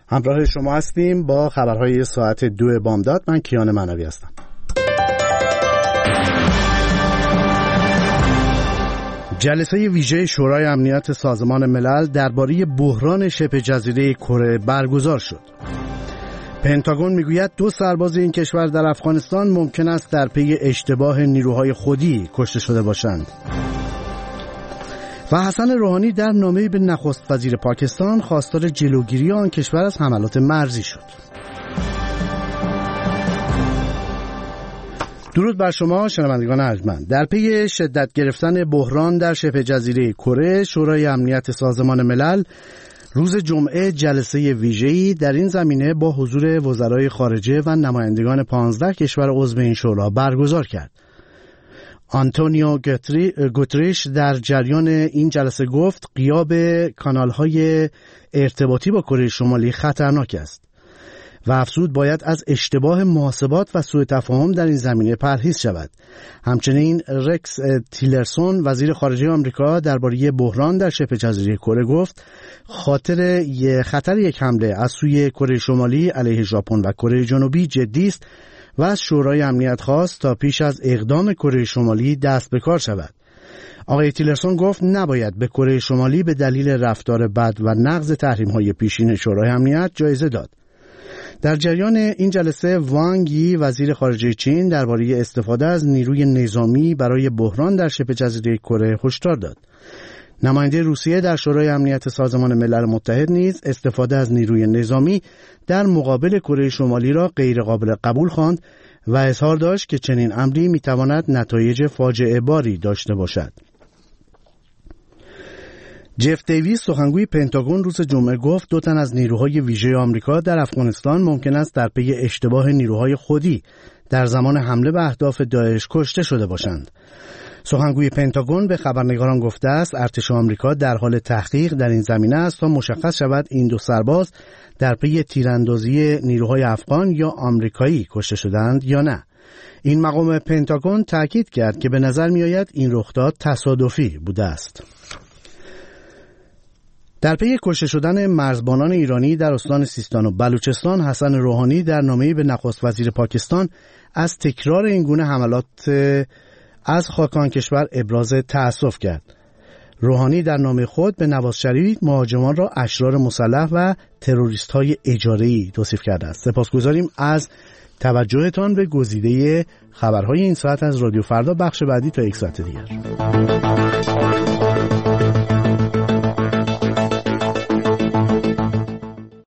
همراه شما هستیم با خبرهای ساعت 2 بامداد. من کیان منوی هستم. جلسه ویژه شورای امنیت سازمان ملل درباره بحران شبه جزیره کره برگزار شد. پنتاگون میگوید 2 سرباز این کشور در افغانستان ممکن است در پی اشتباه نیروهای خودی کشته شده باشند. و حسن روحانی در نامه‌ای به نخست وزیر پاکستان خواستار جلوگیری آن کشور از حملات مرزی شد. درود بر شما شنوندگان ارجمند. در پی شدت گرفتن بحران در شبه جزیره کره، شورای امنیت سازمان ملل روز جمعه جلسه ویژه‌ای در این زمینه با حضور وزرای خارجه و نمایندگان 15 کشور عضو این شورا برگزار کرد. آنتونیو گوتریش در جریان این جلسه گفت غیاب کانال‌های ارتباطی با کره شمالی خطرناک است و افزود باید از اشتباه محاسبات و سوء تفاهم در این زمینه پرهیز شود. همچنین رکس تیلرسون وزیر خارجه آمریکا درباره بحران در شبه جزیره کره گفت خطر یک حمله از سوی کره شمالی علیه ژاپن و کره جنوبی جدی است و از شورای امنیت خواست تا پیش از اقدام کره شمالی دست به کار شود. آقای تیلرسون گفت نباید به کره شمالی به دلیل رفتار بد و نقض تحریم‌های پیشین شورای امنیت جایزه داد. در جریان این جلسه وانگ یی وزیر خارجه چین درباره استفاده از نیروی نظامی برای بحران در شبه جزیره کره هشدار داد. نماینده روسیه در شورای امنیت سازمان ملل متحد نیز استفاده از نیروی نظامی در مقابل کره شمالی را غیرقابل قبول خواند و اظهار داشت که چنین امری میتواند نتایج فاجعه باری داشته باشد. جف دیویس سخنگوی پنتاگون روز جمعه گفت 2 تن از نیروهای ویژه آمریکا در افغانستان ممکن است در پی اشتباه نیروهای خودی در زمان حمله به اهداف داعش کشته شده باشند. سخنگوی پنتاگون به خبرنگاران گفته است ارتش آمریکا در حال تحقیق در این زمینه است تا مشخص شود این 2 سرباز در پی تیراندازی نیروهای افغان یا آمریکایی کشته شدند یا نه. این مقام پنتاگون تاکید کرد که به نظر می‌آید این رخداد تصادفی بوده است. در پی کشته شدن مرزبانان ایرانی در استان سیستان و بلوچستان، حسن روحانی در نامه‌ای به نخست وزیر پاکستان از تکرار این گونه حملات از خاک آن کشور ابراز تأسف کرد. روحانی در نامه خود به نواز شریف مهاجمان را اشرار مسلح و تروریست‌های اجاره‌ای توصیف کرده است. سپاسگزاریم از توجهتان به گزیده خبرهای این ساعت از رادیو فردا. بخش بعدی تا 1 ساعت دیگر.